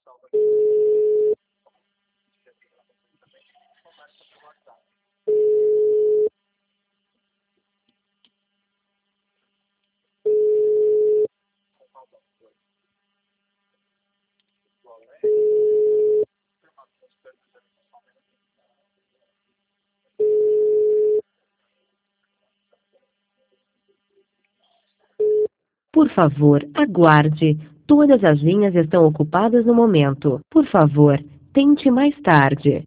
Por favor, aguarde. Todas as linhas estão ocupadas no momento. Por favor, tente mais tarde.